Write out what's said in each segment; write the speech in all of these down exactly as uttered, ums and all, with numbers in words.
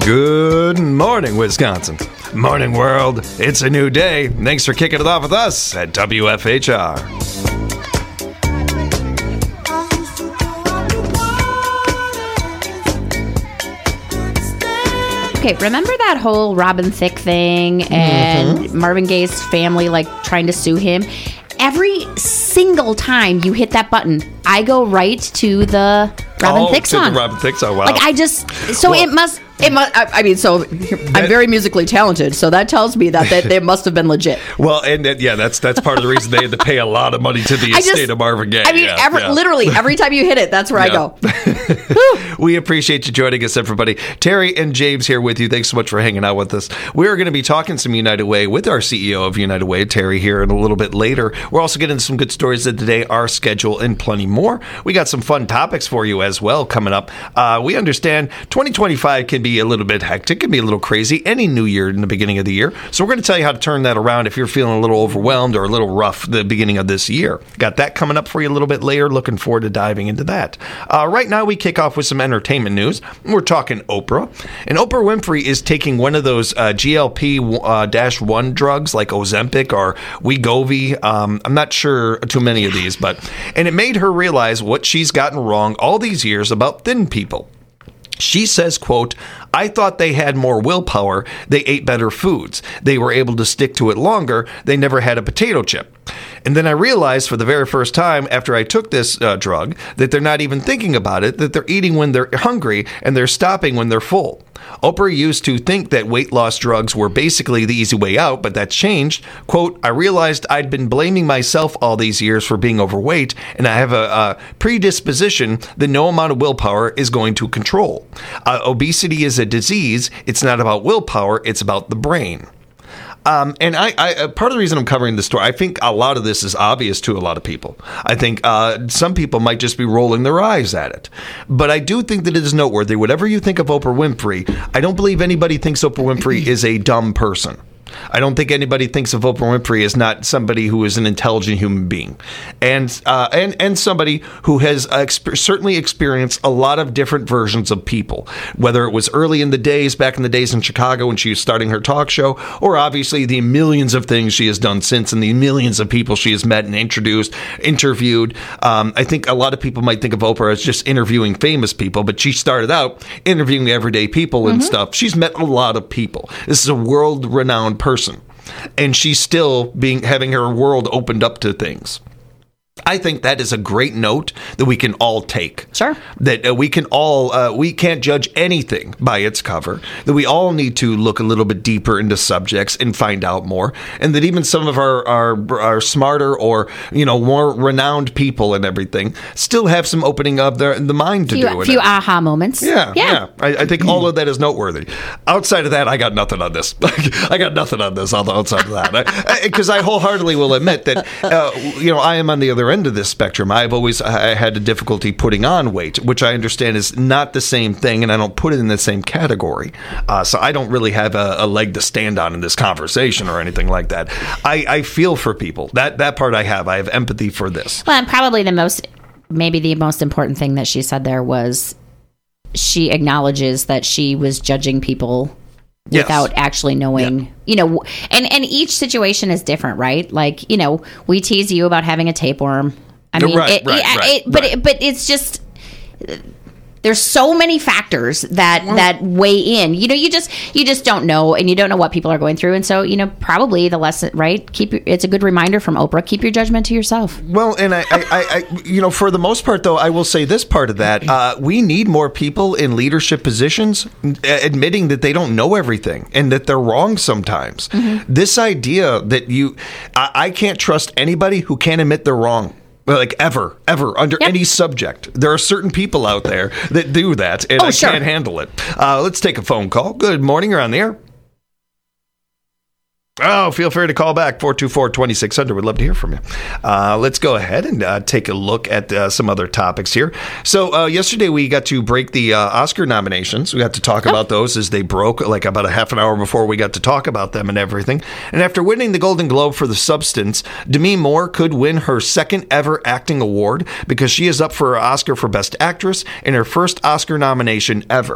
Good morning, Wisconsin. Morning, world. It's a new day. Thanks for kicking it off with us at W F H R. Okay, remember that whole Robin Thicke thing and mm-hmm. Marvin Gaye's family, like, trying to sue him? Every single time you hit that button, I go right to the Robin oh, Thicke song. To the Robin Thicke song, wow. Like, I just... So well, it must... It must, I, I mean, so I'm very musically talented, so that tells me that they, they must have been legit. Well, and, and yeah, that's that's part of the reason they had to pay a lot of money to the I estate just, of Marvin Gaye. I mean, yeah, every, yeah. literally, every time you hit it, that's where yeah. I go. We appreciate you joining us, everybody. Terry and James here with you. Thanks so much for hanging out with us. We're going to be talking some United Way with our C E O of United Way, Terry, here in a little bit later. We're also getting some good stories of the day, our schedule, and plenty more. We got some fun topics for you as well coming up. Uh, we understand twenty twenty-five can be a little bit hectic. It can be a little crazy any new year in the beginning of the year. So we're going to tell you how to turn that around if you're feeling a little overwhelmed or a little rough the beginning of this year. Got that coming up for you a little bit later. Looking forward to diving into that. Uh, right now, we kick off with some entertainment news. We're talking Oprah. And Oprah Winfrey is taking one of those uh, G L P one uh, drugs like Ozempic or Wegovy. Um, I'm not sure too many of these, but and it made her realize what she's gotten wrong all these years about thin people. She says, quote, I thought they had more willpower. They ate better foods. They were able to stick to it longer. They never had a potato chip. And then I realized for the very first time after I took this uh, drug that they're not even thinking about it, that they're eating when they're hungry and they're stopping when they're full. Oprah used to think that weight loss drugs were basically the easy way out, but that's changed. Quote, I realized I'd been blaming myself all these years for being overweight, and I have a, a predisposition that no amount of willpower is going to control. Uh, obesity is a disease. It's not about willpower. It's about the brain. Um, and I, I, part of the reason I'm covering this story, I think a lot of this is obvious to a lot of people. I think uh, some people might just be rolling their eyes at it. But I do think that it is noteworthy. Whatever you think of Oprah Winfrey, I don't believe anybody thinks Oprah Winfrey is a dumb person. I don't think anybody thinks of Oprah Winfrey as not somebody who is an intelligent human being, and uh, and and somebody who has exp- certainly experienced a lot of different versions of people. Whether it was early in the days, back in the days in Chicago when she was starting her talk show, or obviously the millions of things she has done since, and the millions of people she has met and introduced, interviewed. Um, I think a lot of people might think of Oprah as just interviewing famous people, but she started out interviewing everyday people and mm-hmm. stuff. She's met a lot of people. This is a world-renowned person, and she's still being having her world opened up to things. I think that is a great note that we can all take. Sure. That uh, we can all, uh, we can't judge anything by its cover. That we all need to look a little bit deeper into subjects and find out more. And that even some of our, our, our smarter or, you know, more renowned people and everything still have some opening of their, the mind to few, do it. A few aha moments. Yeah, yeah. yeah. I, I think all of that is noteworthy. Outside of that, I got nothing on this. I got nothing on this on the outside of that. Because I, I, I wholeheartedly will admit that, uh, you know, I am on the other end of this spectrum. I've always I had a difficulty putting on weight, which I understand is not the same thing, and I don't put it in the same category. Uh, so I don't really have a, a leg to stand on in this conversation or anything like that. I, I feel for people. That that part I have. I have empathy for this. Well, and probably the most, maybe the most important thing that she said there was she acknowledges that she was judging people Yes. without actually knowing, yeah. you know, and, and each situation is different, right? Like, you know, we tease you about having a tapeworm. I mean, right, it, right, it, right, it, but right. It, but it's just there's so many factors that well, that weigh in. You know, you just you just don't know, and you don't know what people are going through, and so you know, probably the lesson, right? Keep your, it's a good reminder from Oprah. Keep your judgment to yourself. Well, and I, I, I you know, for the most part, though, I will say this part of that: uh, we need more people in leadership positions admitting that they don't know everything and that they're wrong sometimes. Mm-hmm. This idea that you, I, I can't trust anybody who can't admit they're wrong. Like ever, ever, under yep. any subject. There are certain people out there that do that, and oh, I sure. can't handle it. Uh, let's take a phone call. Good morning, you're on the air. Oh, feel free to call back, four two four, two six zero zero. We'd love to hear from you. Uh, let's go ahead and uh, take a look at uh, some other topics here. So uh, yesterday we got to break the uh, Oscar nominations. We got to talk oh. about those as they broke, like about a half an hour before we got to talk about them and everything. And after winning the Golden Globe for The Substance, Demi Moore could win her second ever acting award because she is up for an Oscar for Best Actress and her first Oscar nomination ever.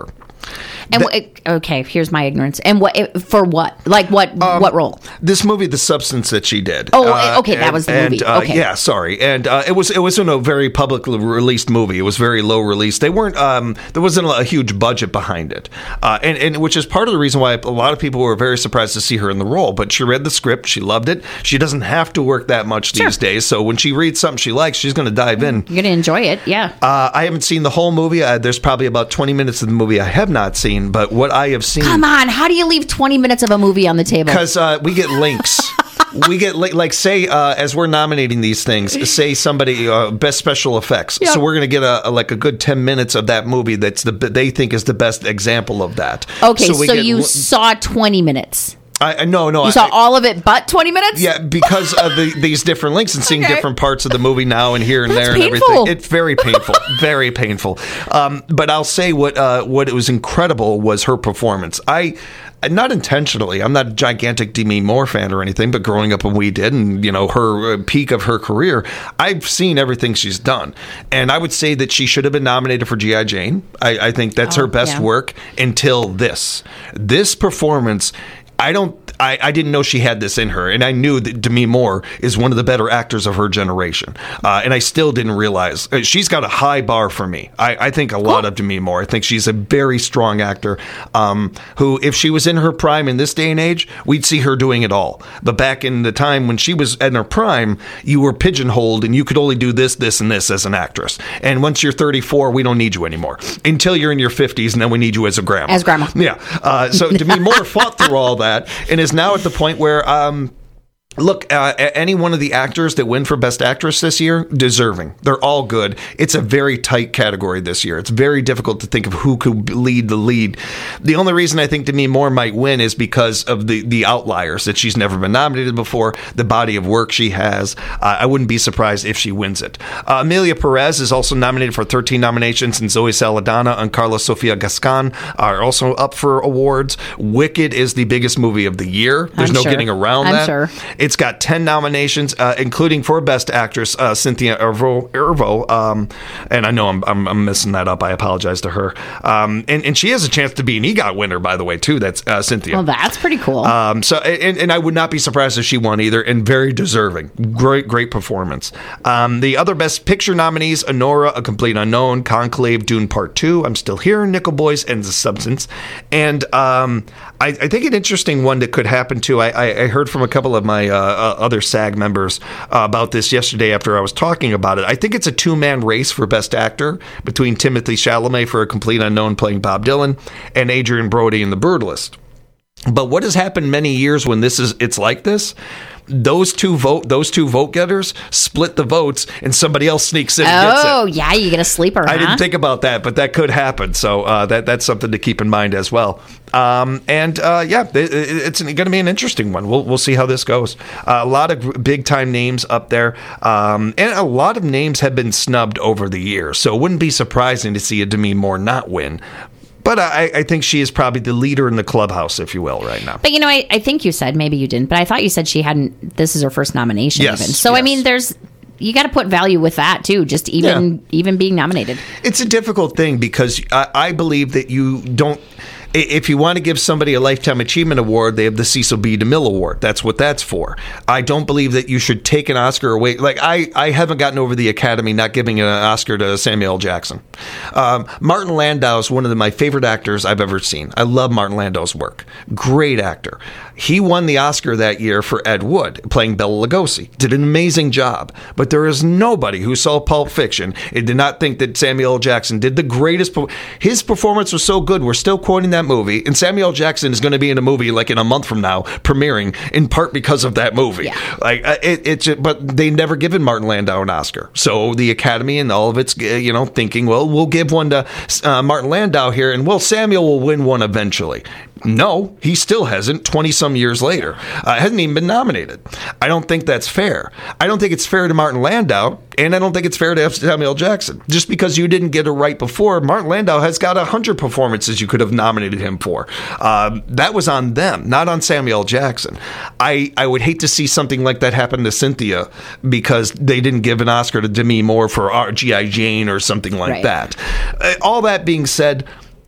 And wh- okay, here's my ignorance. And what for? What like what? Um, what role? This movie, The Substance, that she did. Oh, uh, okay, that was the and, movie. Uh, okay, yeah, sorry, and uh, it was it wasn't a very publicly released movie. It was very low release. They weren't. Um, there wasn't a huge budget behind it, uh, and and which is part of the reason why a lot of people were very surprised to see her in the role. But she read the script, she loved it. She doesn't have to work that much Sure. these days, so when she reads something she likes, she's going to dive in. you're gonna enjoy it. Yeah. Uh, I haven't seen the whole movie. Uh, there's probably about twenty minutes of the movie I have not seen, but what I have seen. Come on, how do you leave twenty minutes of a movie on the table? Because uh, we get links. we get li- like say uh, as we're nominating these things, say somebody uh, best special effects. Yeah. So we're going to get a, a like a good ten minutes of that movie that's the they think is the best example of that. Okay, so, we get you li- saw twenty minutes. I, I no no You I, saw all of it, but twenty minutes. Yeah, because of the, these different links and seeing Okay. different parts of the movie now and here and That's there and painful. everything. It's very painful, very painful. Um, but I'll say what uh, what was incredible was her performance. I. Not intentionally. I'm not a gigantic Demi Moore fan or anything, but growing up when we did, and you know her uh, peak of her career, I've seen everything she's done, and I would say that she should have been nominated for G I. Jane. I, I think that's Oh, her best yeah. work until this. This performance. I don't. I, I didn't know she had this in her, and I knew that Demi Moore is one of the better actors of her generation, uh, and I still didn't realize uh, she's got a high bar for me. I, I think a lot of Demi Moore. I think she's a very strong actor. Um, who, if she was in her prime in this day and age, we'd see her doing it all. But back in the time when she was in her prime, you were pigeonholed, and you could only do this, this, and this as an actress. And once you're thirty-four, we don't need you anymore until you're in your fifties, and then we need you as a grandma. As grandma. Yeah. Uh, so Demi Moore fought through all that and is now at the point where, um, look, uh, any one of the actors that win for Best Actress this year, deserving. They're all good. It's a very tight category this year. It's very difficult to think of who could lead the lead. The only reason I think Demi Moore might win is because of the, the outliers, that she's never been nominated before, the body of work she has. Uh, I wouldn't be surprised if she wins it. Uh, Amelia Perez is also nominated for thirteen nominations, and Zoe Saldana and Carla Sofia Gascon are also up for awards. Wicked is the biggest movie of the year. There's I'm no sure. getting around I'm that. sure. It's got ten nominations, uh, including for Best Actress, uh, Cynthia Erivo. Erivo um, and I know I'm, I'm, I'm messing that up. I apologize to her. Um, and, and she has a chance to be an EGOT winner, by the way, too. That's uh, Cynthia. Well, that's pretty cool. Um, so, and, and I would not be surprised if she won either, and very deserving. Great, great performance. Um, the other Best Picture nominees: Anora, A Complete Unknown, Conclave, Dune Part Two, I'm Still Here, Nickel Boys, and The Substance. And um, I, I think an interesting one that could happen too. I, I, I heard from a couple of my uh, uh, other SAG members uh, about this yesterday after I was talking about it. I think it's a two-man race for Best Actor between Timothée Chalamet for A Complete Unknown playing Bob Dylan and Adrian Brody in The Brutalist. But what has happened many years when this is it's like this? Those two vote those two vote getters split the votes, and somebody else sneaks in and gets it. oh, yeah, you get a sleeper, I huh? didn't think about that, but that could happen. So uh, that that's something to keep in mind as well. Um, and uh, yeah, it, it's going to be an interesting one. We'll we'll see how this goes. Uh, a lot of big time names up there, um, and a lot of names have been snubbed over the years. So it wouldn't be surprising to see a Demi Moore not win. But I, I think she is probably the leader in the clubhouse, if you will, right now. But, you know, I, I think you said, maybe you didn't, but I thought you said she hadn't, this is her first nomination Yes, even. So, yes. I mean, there's, you got to put value with that, too, just even Yeah. even being nominated. It's a difficult thing because I, I believe that you don't. If you want to give somebody a Lifetime Achievement Award, they have the Cecil B. DeMille Award. That's what that's for. I don't believe that you should take an Oscar away. Like, I, I haven't gotten over the Academy not giving an Oscar to Samuel L. Jackson. Um, Martin Landau is one of the, my favorite actors I've ever seen. I love Martin Landau's work. Great actor. He won the Oscar that year for Ed Wood, playing Bela Lugosi. Did an amazing job. But there is nobody who saw Pulp Fiction and did not think that Samuel L. Jackson did the greatest. Per- His performance was so good, we're still quoting that movie, and Samuel L. Jackson is going to be in a movie like in a month from now, premiering in part because of that movie. Yeah. Like uh, it, it's, but they never given Martin Landau an Oscar, so the Academy and all of its, uh, you know, thinking, well, we'll give one to uh, Martin Landau here, and well, Samuel will win one eventually. No, he still hasn't. Twenty some years later, uh, hasn't even been nominated. I don't think that's fair. I don't think it's fair to Martin Landau, and I don't think it's fair to Samuel L. Jackson. Just because you didn't get it right before, Martin Landau has got a hundred performances you could have nominated him for. Um, that was on them, not on Samuel L. Jackson. I, I would hate to see something like that happen to Cynthia because they didn't give an Oscar to Demi Moore for G I. Jane or something like Right. that. Uh, all that being said,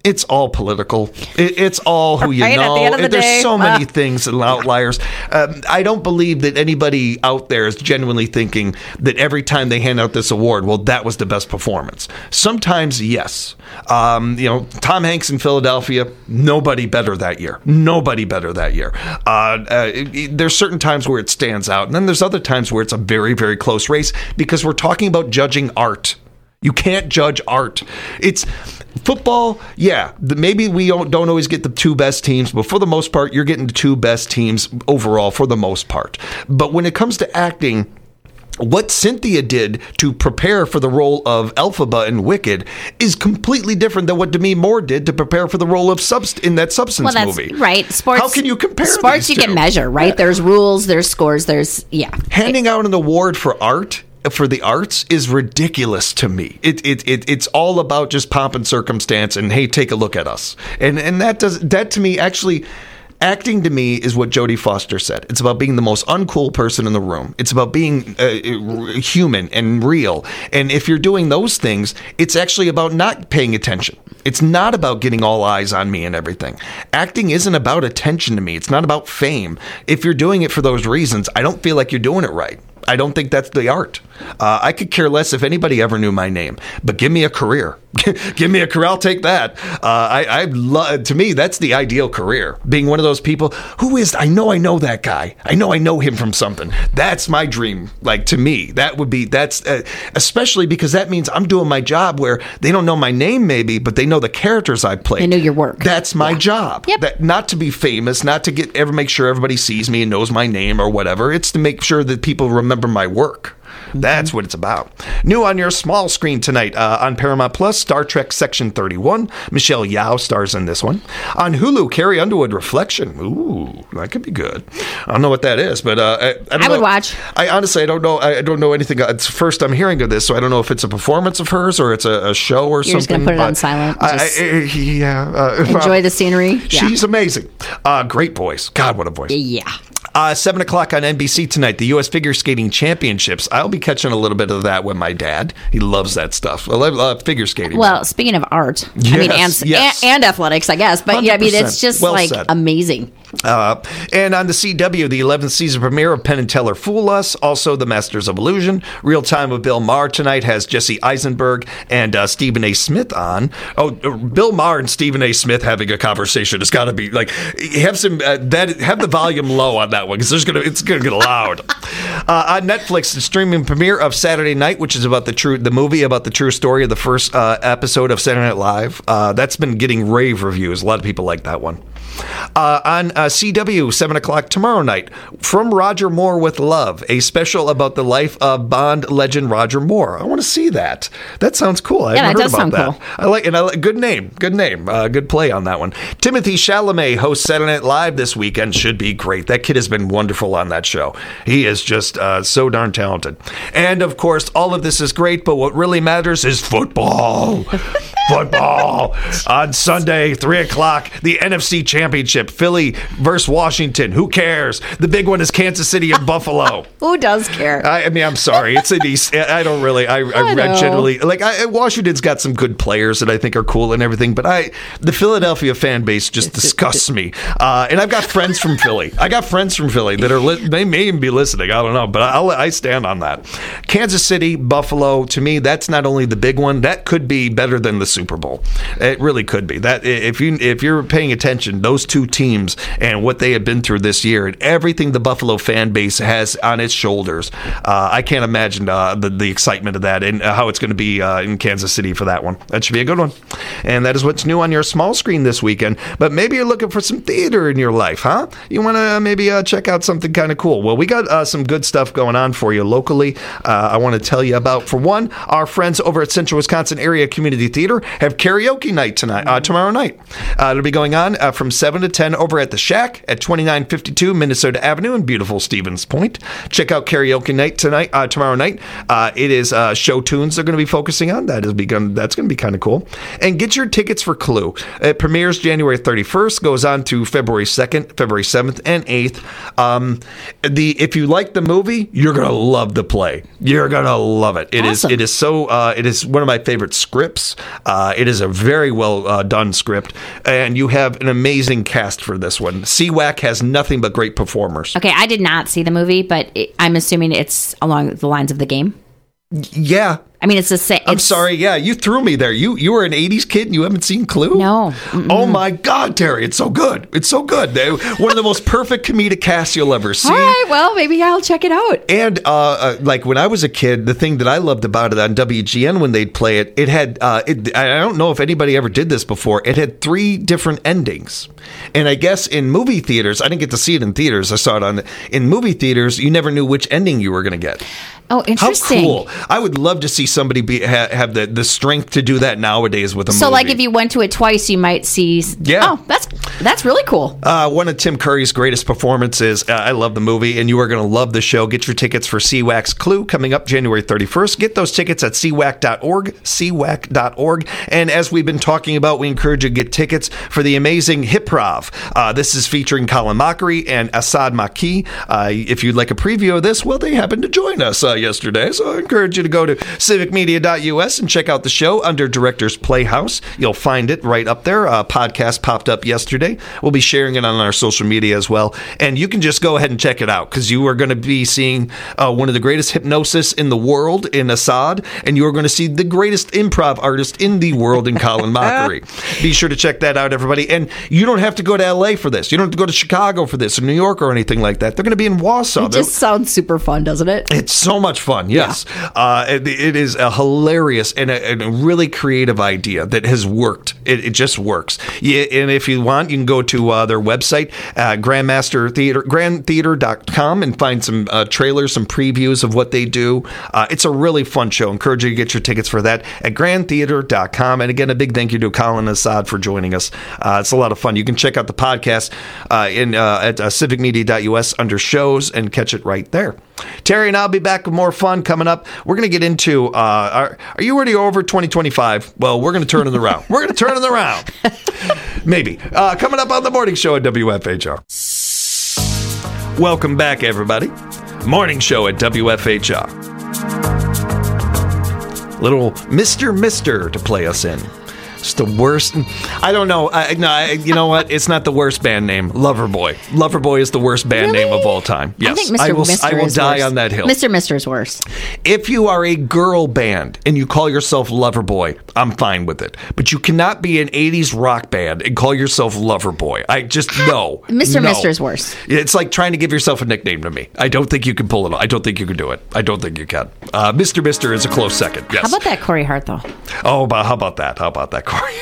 It's all political. It, it's all who you Right, at know. the end of the There's day, so many well. things and outliers. Um, I don't believe that anybody out there is genuinely thinking that every time they hand out this award, well, that was the best performance. Sometimes, yes. Um, you know, Tom Hanks in Philadelphia, nobody better that year. Nobody better that year. Uh, uh, it, it, there's certain times where it stands out, and then there's other times where it's a very, very close race because we're talking about judging art. You can't judge art. It's football. Yeah, the, maybe we don't, don't always get the two best teams, but for the most part, you're getting the two best teams overall for the most part. But when it comes to acting, what Cynthia did to prepare for the role of Elphaba in Wicked is completely different than what Demi Moore did to prepare for the role of Subst- in that Substance Well, that's movie. right. Sports. How can you compare Sports? these You two? can measure, right? Yeah. There's rules. There's scores. There's yeah. Handing out an award for art for the arts is ridiculous to me. It, it it it's all about just pomp and circumstance and hey, take a look at us. And and that does that to me actually. Acting to me is what Jodie Foster said. It's about being the most uncool person in the room. It's about being uh, human and real. And if you're doing those things, it's actually about not paying attention. It's not about getting all eyes on me and everything. Acting isn't about attention to me. It's not about fame. If you're doing it for those reasons, I don't feel like you're doing it right. I don't think that's the art. Uh, I could care less if anybody ever knew my name, but give me a career. Give me a career. I'll take that. Uh, I, I lo- to me, that's the ideal career. Being one of those people who is, I know I know that guy. I know I know him from something. That's my dream. Like to me, that would be, that's, uh, especially because that means I'm doing my job where they don't know my name maybe, but they know the characters I played. They know your work. That's my Yeah. job. Yep. That, not to be famous, not to get ever make sure everybody sees me and knows my name or whatever. It's to make sure that people remember my work. That's what it's about. New on your small screen tonight uh, on Paramount Plus, Star Trek Section thirty-one. Michelle Yeoh stars in this one. On Hulu, Carrie Underwood, Reflection. Ooh, that could be good. I don't know what that is, but uh, I, I, don't I would know. watch. I honestly, I don't know. I don't know anything. It's first I'm hearing of this, so I don't know if it's a performance of hers or it's a, a show or You're just something. gonna put it on but silent, I, just I, yeah. Uh, Enjoy the scenery. Yeah. She's amazing. Uh, great voice. God, what a voice. Yeah. Uh, seven o'clock on N B C tonight, the U S Figure Skating Championships. I'll be catching a little bit of that with my dad. He loves that stuff. I love uh, figure skating. Well, speaking of art, I mean, Yes, and, yes. and and athletics, I guess. But yeah, I mean, one hundred percent. it's just Well like said. amazing. Uh, and on the C W, the eleventh season premiere of Penn and Teller Fool Us. Also, The Masters of Illusion. Real Time with Bill Maher tonight has Jesse Eisenberg and uh, Stephen A. Smith on. Oh, uh, Bill Maher and Stephen A. Smith having a conversation. It's got to be like have some uh, that have the volume low on that one because there's gonna it's gonna get loud. Uh, on Netflix, the streaming premiere of Saturday Night, which is about the true the movie about the true story of the first uh, episode of Saturday Night Live. Uh, that's been getting rave reviews. A lot of people like that one. Uh, on uh, C W, seven o'clock tomorrow night, From Roger Moore with Love, a special about the life of Bond legend Roger Moore. I want to see that. That sounds cool. I Yeah, haven't that heard does about sound that. I like and I like good name. Good name. Uh, good play on that one. Timothy Chalamet hosts Saturday Night Live this weekend. Should be great. That kid has been wonderful on that show. He is just uh, so darn talented. And of course, all of this is great, but what really matters is football. Football on Sunday, three o'clock, the N F C Championship, Philly versus Washington. Who cares? The big one is Kansas City and Buffalo. Who does care? I, I mean, I'm sorry. It's an East. I don't really. I, I, I I know. generally like. I, Washington's got some good players that I think are cool and everything, but I, the Philadelphia fan base just disgusts me. Uh, and I've got friends from Philly. I got friends from Philly that are. Li- they may even be listening. I don't know, but I'll, I stand on that. Kansas City, Buffalo. To me, that's not only the big one. That could be better than the Super Bowl. It really could be. That if you if you're paying attention, those two teams and what they have been through this year and everything the Buffalo fan base has on its shoulders, uh, I can't imagine uh, the the excitement of that and how it's going to be uh, in Kansas City for that one. That should be a good one. And that is what's new on your small screen this weekend. But maybe you're looking for some theater in your life, huh? You want to maybe uh, check out something kind of cool. Well, we got uh, some good stuff going on for you locally. Uh, I want to tell you about, for one, our friends over at Central Wisconsin Area Community Theater have karaoke night tonight, uh, tomorrow night. Uh, it'll be going on uh, from seven to ten over at the Shack at twenty-nine fifty-two Minnesota Avenue in beautiful Stevens Point. Check out karaoke night tonight, uh, tomorrow night. Uh, it is uh, show tunes they're going to be focusing on. That is begun. That's going to be kind of cool. And get your tickets for Clue. It premieres January thirty-first, goes on to February second, February seventh, and eighth. Um, the if you like the movie, you're going to love the play. You're going to love it. It is. Awesome. It is so. Uh, it is one of my favorite scripts. Uh, Uh, it is a very well uh, done script, and you have an amazing cast for this one. C WAC has nothing but great performers. Okay, I did not see the movie, but it, I'm assuming it's along the lines of the game. Yeah. I mean, it's the same. I'm sorry. Yeah, you threw me there. You you were an eighties kid and you haven't seen Clue? No. Mm-mm. Oh, my God, Terry. It's so good. It's so good. They, one of the most perfect comedic casts you'll ever see. All right, well, maybe I'll check it out. And uh, uh, like when I was a kid, the thing that I loved about it on W G N when they'd play it, it had, uh, it, I don't know if anybody ever did this before, it had three different endings. And I guess in movie theaters, I didn't get to see it in theaters. I saw it on, in movie theaters, you never knew which ending you were going to get. Oh, interesting. How cool. I would love to see somebody be, ha, have the, the strength to do that nowadays with a so, movie. So, like, if you went to it twice, you might see... Yeah. Oh, that's that's really cool. Uh, one of Tim Curry's greatest performances. Uh, I love the movie, and you are going to love the show. Get your tickets for C WAC's Clue coming up January thirty-first. Get those tickets at c wac dot org, c wac dot org. And as we've been talking about, we encourage you to get tickets for the amazing Hiprov. Uh, this is featuring Colin Mockery and Assad Maki. Uh, if you'd like a preview of this, well, they happened to join us uh, yesterday, so I encourage you to go to civic media dot u s and check out the show under Director's Playhouse. You'll find it right up there. Uh, podcast popped up yesterday. We'll be sharing it on our social media as well. And you can just go ahead and check it out because you are going to be seeing uh, one of the greatest hypnosis in the world in Assad, and you are going to see the greatest improv artist in the world in Colin Mockery. Be sure to check that out, everybody. And you don't have to go to L A for this. You don't have to go to Chicago for this or New York or anything like that. They're going to be in Wausau. It just sounds super fun, doesn't it? It's so much fun. Yes. Yeah. Uh, it, it is a hilarious and a, and a really creative idea that has worked. It, it just works. Yeah, and if you want, you can go to uh, their website, uh, Grandmaster Theater, grand theater dot com, and find some uh, trailers, some previews of what they do. Uh, it's a really fun show. Encourage you to get your tickets for that at grand theater dot com. And again, a big thank you to Colin Assad for joining us. Uh, it's a lot of fun. You can check out the podcast uh, in uh, at uh, civic media dot u s under shows and catch it right there. Terry and I'll be back with more fun coming up. We're going to get into, uh, are, are you ready over twenty twenty-five? Well, we're going to turn it around. We're going to turn it around. Maybe. Uh, coming up on the morning show at W F H R. Welcome back, everybody. Morning show at W F H R. Little Mister Mister to play us in. It's the worst. I don't know. I, no, I, you know what? It's not the worst band name. Loverboy. Loverboy is the worst band really? name of all time. Yes, I think Mister I will. Mister I will is die worse. on that hill. Mister Mister is worse. If you are a girl band and you call yourself Loverboy, I'm fine with it. But you cannot be an eighties rock band and call yourself Loverboy. I just no. Mister No. Mister is worse. It's like trying to give yourself a nickname to me. I don't think you can pull it off. I don't think you can do it. I don't think you can. Uh, Mister Mister is a close second. Yes. How about that Corey Hart, though? Oh, but how about that? How about that, Corey?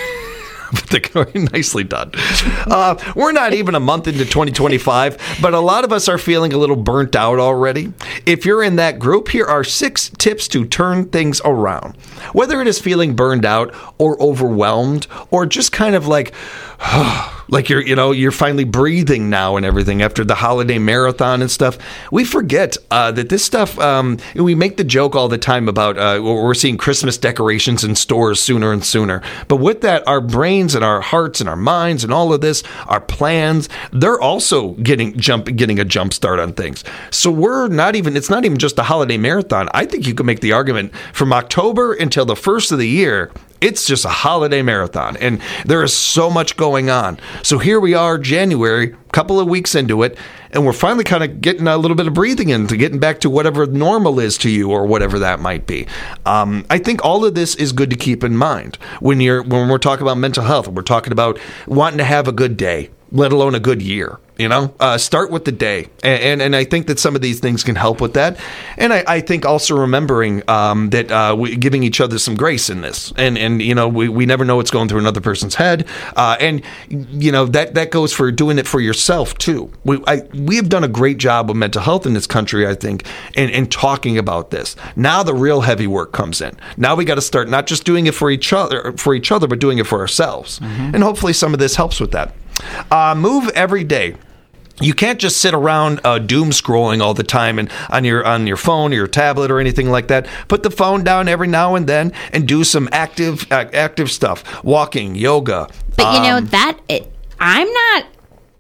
Nicely done. Uh, we're not even a month into twenty twenty-five, but a lot of us are feeling a little burnt out already. If you're in that group, here are six tips to turn things around. Whether it is feeling burned out or overwhelmed or just kind of like, like you're, you know, you're finally breathing now and everything after the holiday marathon and stuff, we forget uh, that this stuff, um, we make the joke all the time about uh, we're seeing Christmas decorations in stores sooner and sooner. But with that, our brains and our hearts and our minds and all of this, our plans, they're also getting jump, getting a jump start on things. So we're not even, it's not even just a holiday marathon. I think you could make the argument from October until the first of the year, it's just a holiday marathon, and there is so much going on. So here we are, January, a couple of weeks into it, and we're finally kind of getting a little bit of breathing into getting back to whatever normal is to you or whatever that might be. Um, I think all of this is good to keep in mind when you're when we're talking about mental health. We're talking about wanting to have a good day, let alone a good year. You know, uh, start with the day. And, and and I think that some of these things can help with that. And I, I think also remembering um, that uh, we, giving each other some grace in this. And, and you know, we, we never know what's going through another person's head. Uh, and, you know, that, that goes for doing it for yourself, too. We I, we have done a great job with mental health in this country, I think, and, and talking about this. Now the real heavy work comes in. Now we got to start not just doing it for each other, for each other, but doing it for ourselves. Mm-hmm. And hopefully some of this helps with that. Uh, move every day. You can't just sit around uh, doom scrolling all the time and on your on your phone or your tablet or anything like that. Put the phone down every now and then and do some active uh, active stuff, walking, yoga. But you know um, that it, I'm not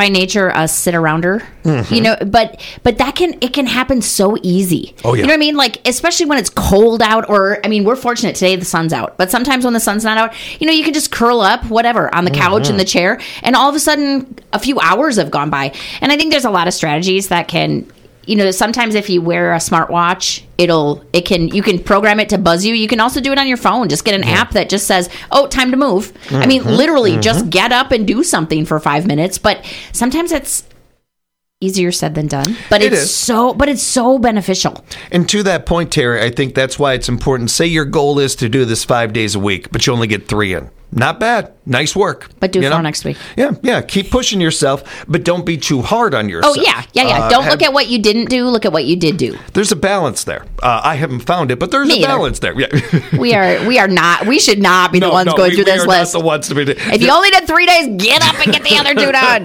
by nature a sit arounder, mm-hmm. you know, but but that can it can happen so easy. Oh yeah. You know what I mean? Like, especially when it's cold out, or I mean, we're fortunate today the sun's out, but sometimes when the sun's not out, you know, you can just curl up, whatever, on the couch mm-hmm. in the chair, and all of a sudden a few hours have gone by. And I think there's a lot of strategies that can, you know, sometimes if you wear a smartwatch, it'll, it can, you can program it to buzz you. You can also do it on your phone. Just get an yeah. app that just says, oh, time to move. Mm-hmm. I mean, literally mm-hmm. just get up and do something for five minutes. But sometimes it's easier said than done. But it it's is. so, but it's so beneficial. And to that point, Terry, I think that's why it's important. Say your goal is to do this five days a week, but you only get three in. Not bad. Nice work. But do you it for know? next week. Yeah, yeah. Keep pushing yourself, but don't be too hard on yourself. Oh, yeah. Yeah, yeah. Uh, don't have, look at what you didn't do. Look at what you did do. There's a balance there. Uh, I haven't found it, but there's Me a either. balance there. Yeah. We are we are not, we should not be no, the ones no, going we, through we this are list. Not the ones to be. If you only did three days, get up and get the other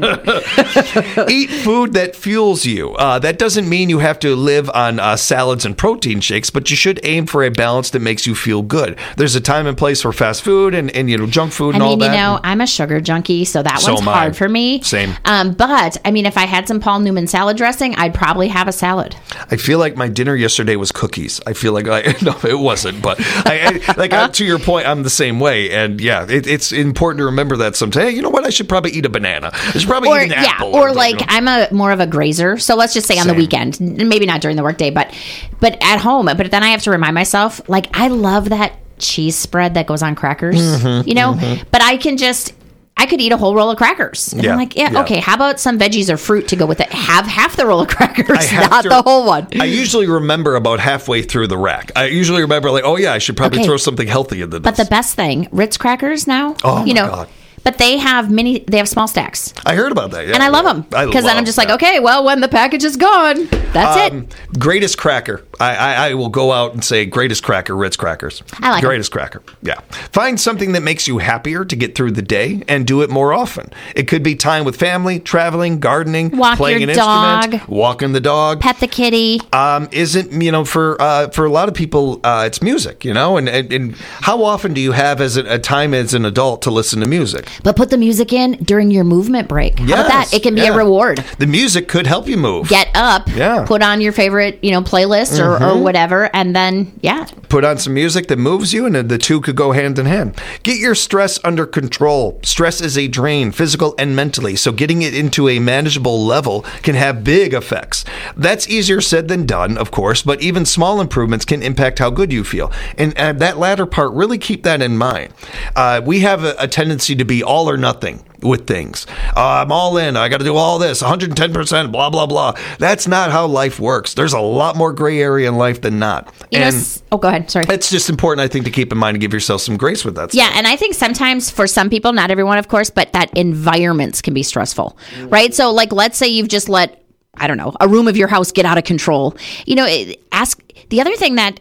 two done. Eat food that fuels you. Uh, that doesn't mean you have to live on uh, salads and protein shakes, but you should aim for a balance that makes you feel good. There's a time and place for fast food and, and you know, junk food and I mean, all that. you know, I'm a sugar junkie, so that So one's am I. hard for me. Same. Um, but I mean, if I had some Paul Newman salad dressing, I'd probably have a salad. I feel like my dinner yesterday was cookies. I feel like I no, it wasn't, but I, I like I, to your point, I'm the same way. And yeah, it, it's important to remember that sometimes. Hey, you know what? I should probably eat a banana. I should probably Or eat an yeah, apple. or or like you know. I'm a more of a grazer. So let's just say on Same. the weekend, maybe not during the workday, but but at home. But then I have to remind myself, like, I love that cheese spread that goes on crackers. Mm-hmm, you know, mm-hmm. but I can just. I could eat a whole roll of crackers. And Yeah, I'm like, yeah, yeah. okay, how about some veggies or fruit to go with it? Have half the roll of crackers, I have not to- the whole one. I usually remember about halfway through the rack. I usually remember like, oh yeah, I should probably Okay. throw something healthy into this. But the best thing, Ritz crackers now, Oh, you my know, God. but they have mini, they have small stacks. I heard about that, yeah, And I love yeah. them. I Because then I'm love just like, that. okay, well, when the package is gone, that's Um, it. Greatest cracker. I, I, I will go out and say greatest cracker, Ritz crackers. I like 'em. Greatest cracker. Yeah. Find something that makes you happier to get through the day and do it more often. It could be time with family, traveling, gardening, Walk playing your an dog. instrument, walking the dog. Pet the kitty. Um, isn't you know for uh, for a lot of people uh, it's music, you know, and, and and how often do you have as a, a time as an adult to listen to music? But put the music in during your movement break. How about Yes, that? It can be yeah. a reward. The music could help you move. Get up, Yeah. put on your favorite, you know, playlist or, or whatever, and then, yeah. Put on some music that moves you, and the two could go hand in hand. Get your stress under control. Stress is a drain, physical and mentally, so getting it into a manageable level can have big effects. That's easier said than done, of course, but even small improvements can impact how good you feel. And uh, that latter part, really keep that in mind. Uh, we have a, a tendency to be all or nothing with things. Uh, I'm all in. I got to do all this, one hundred ten percent, blah, blah, blah. That's not how life works. There's a lot more gray area in life than not. You know, and s- oh, go ahead. Sorry. it's just important, I think, to keep in mind and give yourself some grace with that. Yeah, and I think sometimes for some people, not everyone, of course, but that environments can be stressful, right? So, like, let's say you've just let, I don't know, a room of your house get out of control. You know, it- ask the other thing that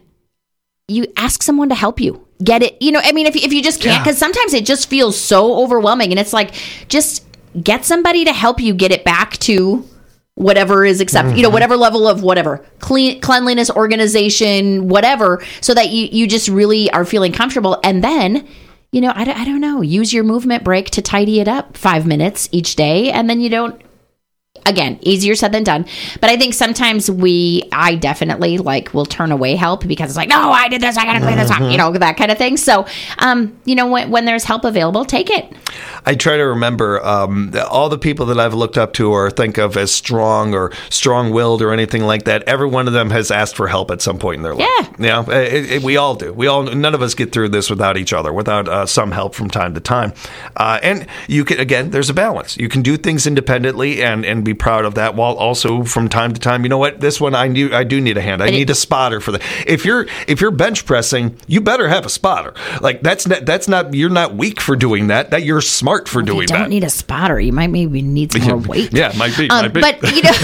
you ask someone to help you get it. You know, I mean, if, if you just can't, Yeah. because sometimes it just feels so overwhelming, and it's like, just get somebody to help you get it back to whatever is acceptable, Mm-hmm. you know, whatever level of whatever clean cleanliness, organization, whatever, so that you you just really are feeling comfortable. And then, you know, I, don't- I don't know, use your movement break to tidy it up five minutes each day, and then you don't. Again, easier said than done. But I think sometimes we, I definitely like will turn away help because it's like, no, I did this, I gotta clean this up, you know, that kind of thing. So, um, you know, when, when there's help available, take it. I try to remember um, all the people that I've looked up to or think of as strong or strong-willed or anything like that. Every one of them has asked for help at some point in their life. Yeah. You know, it, it, we all do. We all, none of us get through this without each other, without uh, some help from time to time. Uh, and you can, again, there's a balance. You can do things independently and, and be proud of that, while also from time to time, you know what, this one I knew I do need a hand. I But it- need a spotter for that. If you're if you're bench pressing, you better have a spotter. Like that's not that's not you're not weak for doing that. That you're smart for You doing don't that. need a spotter. You might maybe need some more weight. Yeah, might be. Um, might be. but you know,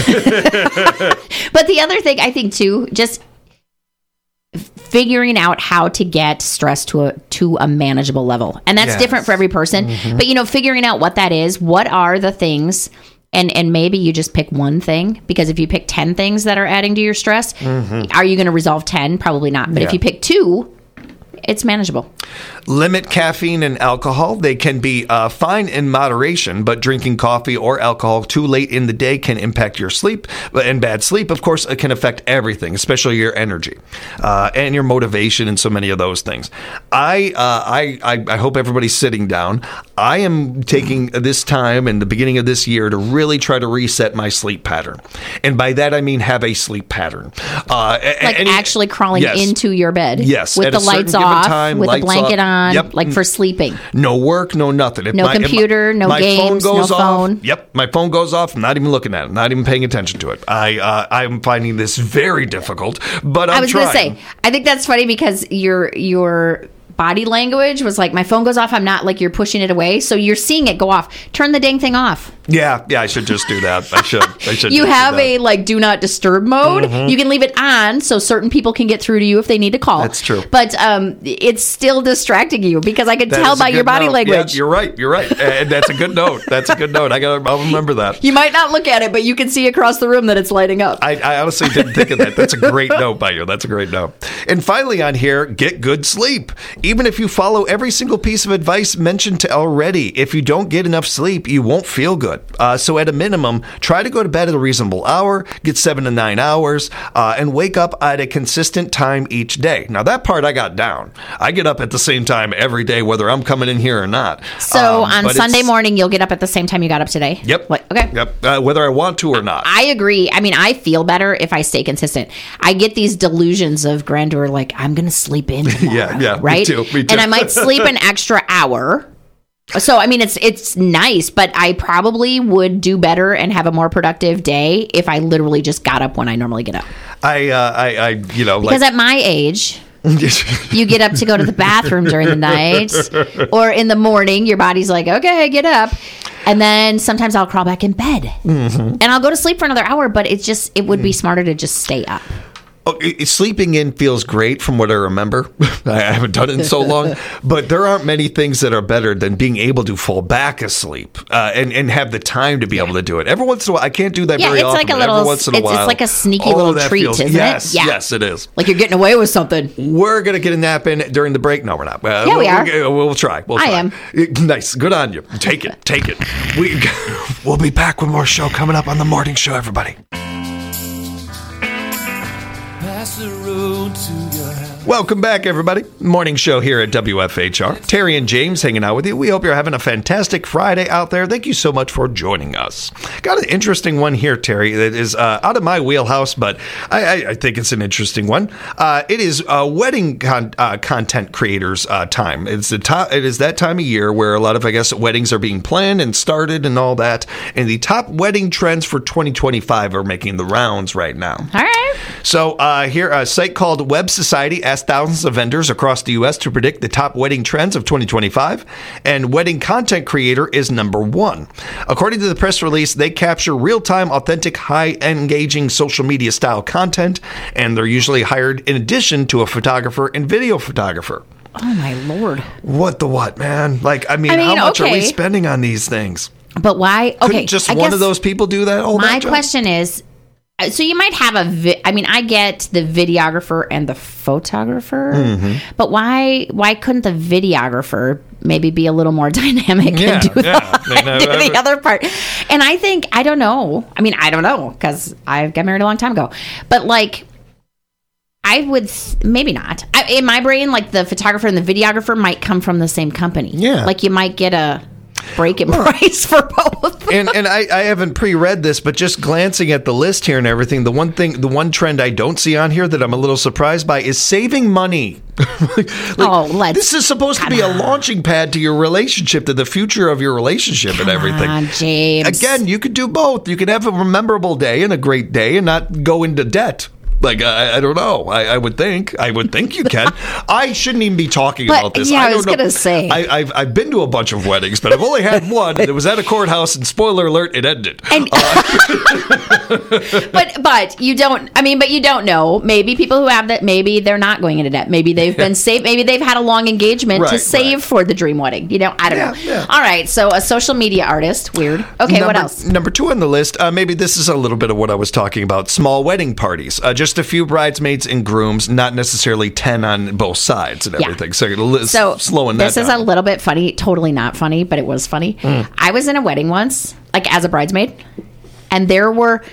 but the other thing I think too, just figuring out how to get stress to a to a manageable level, and that's Yes. different for every person. Mm-hmm. But you know, figuring out what that is, what are the things. And and maybe you just pick one thing, because if you pick ten things that are adding to your stress, are you going to resolve ten? Probably not. But if Mm-hmm. Yeah. you pick two, it's manageable. Limit caffeine and alcohol. They can be uh, fine in moderation, but drinking coffee or alcohol too late in the day can impact your sleep. And bad sleep, of course, it can affect everything, especially your energy uh, and your motivation and so many of those things. I, uh, I, I, I hope everybody's sitting down. I am taking this time in the beginning of this year to really try to reset my sleep pattern. And by that, I mean have a sleep pattern. Uh, like any, actually crawling yes. into your bed. Yes. With the lights off, time, with lights a blanket off. on, Yep. like for sleeping. No work, no nothing. If no my, computer, my, no my games, phone goes no off, phone. Yep, my phone goes off. I'm not even looking at it. I'm not even paying attention to it. I, uh, I'm finding this very difficult, but I'm I was going to say, I think that's funny because your your body language was like, my phone goes off. I'm not like you're pushing it away. So you're seeing it go off. Turn the dang thing off. Yeah, yeah, I should just do that. I should. I should. You have a like do not disturb mode. Mm-hmm. You can leave it on so certain people can get through to you if they need to call. That's true. But um, it's still distracting you because I can that tell by your body note. language. Yeah, you're right. You're right. And that's a good note. That's a good note. I got. I'll remember that. You might not look at it, but you can see across the room that it's lighting up. I, I honestly didn't think of that. That's a great note by you. That's a great note. And finally on here, get good sleep. Even if you follow every single piece of advice mentioned to already, if you don't get enough sleep, you won't feel good. Uh, so at a minimum, try to go to bed at a reasonable hour, get seven to nine hours, uh, and wake up at a consistent time each day. Now, that part I got down. I get up at the same time every day, whether I'm coming in here or not. So um, on Sunday morning, you'll get up at the same time you got up today? Yep. Like, okay. Yep. Uh, whether I want to or not. I agree. I mean, I feel better if I stay consistent. I get these delusions of grandeur, like, I'm going to sleep in tomorrow. yeah, yeah. Right? Me too, me too. And I might sleep an extra hour. So, I mean, it's it's nice, but I probably would do better and have a more productive day if I literally just got up when I normally get up. I, uh, I, I, you know, because like, at my age, you get up to go to the bathroom during the night, or in the morning, your body's like, okay, get up. And then sometimes I'll crawl back in bed, mm-hmm. and I'll go to sleep for another hour, but it's just, it would be smarter to just stay up. Oh, it, sleeping in feels great from what I remember. I haven't done it in so long, but there aren't many things that are better than being able to fall back asleep uh, and and have the time to be able to do it. Every once in a while, I can't do that yeah, very it's often. Like a but little, every once in a it's, while, it's like a sneaky oh, little that treat, feels, isn't yes, it? Yeah. Yes, it is. Like you're getting away with something. We're gonna get a nap in during the break. No, we're not. Uh, yeah, we we'll, are. We'll, we'll try. We'll I try. am. Nice. Good on you. Take it. Take it. We we'll be back with more show coming up on the morning show. Everybody. Welcome back, everybody. Morning show here at W F H R. Terry and James hanging out with you. We hope you're having a fantastic Friday out there. Thank you so much for joining us. Got an interesting one here, Terry, that is uh, out of my wheelhouse, but I, I, I think it's an interesting one. Uh, it is uh, wedding con- uh, content creators' uh, time. It's the top. It is that time of year where a lot of, I guess, weddings are being planned and started and all that. And the top wedding trends for twenty twenty-five are making the rounds right now. All right. So uh, here, a site called Web Society asked thousands of vendors across the U S to predict the top wedding trends of twenty twenty-five, and wedding content creator is number one. According to the press release, they capture real-time, authentic, high-engaging social media style content, and they're usually hired in addition to a photographer and video photographer. Oh, my Lord. What the what, man? Like, I mean, I mean how much okay. are we spending on these things? But why? Okay, Couldn't just I one of those people do that all My that question is, so you might have a, vi- I mean, I get the videographer and the photographer, mm-hmm. but why why couldn't the videographer maybe be a little more dynamic yeah, and do, yeah. the, and do the other part? And I think, I don't know. I mean, I don't know because I got married a long time ago. But like, I would, th- maybe not. I, in my brain, like the photographer and the videographer might come from the same company. Yeah. Like you might get a break in price for both. and and I, I haven't pre-read this, but just glancing at the list here and everything, the one thing, the one trend I don't see on here that I'm a little surprised by is saving money. like, oh, let's. This is supposed to be a launching pad to your relationship, to the future of your relationship Come and everything. On, James. Again, you could do both. You could have a memorable day and a great day and not go into debt. Like, I, I don't know. I, I would think. I would think you can. I shouldn't even be talking but, about this. Yeah, I, I was going to say. I, I've, I've been to a bunch of weddings, but I've only had one. And it was at a courthouse, and spoiler alert, it ended. And, uh, but but you don't, I mean, but you don't know. Maybe people who have that, maybe they're not going into debt. Maybe they've been saved. Maybe they've had a long engagement right, to save right. for the dream wedding. You know, I don't yeah, know. Yeah. All right. So a social media artist. Weird. Okay, number, what else? Number two on the list, uh, maybe this is a little bit of what I was talking about. Small wedding parties. Uh, just just a few bridesmaids and grooms, not necessarily ten on both sides and Yeah. everything. So, li- So slowing that this is down. a little bit funny. Totally not funny, but it was funny. Mm. I was in a wedding once, like as a bridesmaid, and there were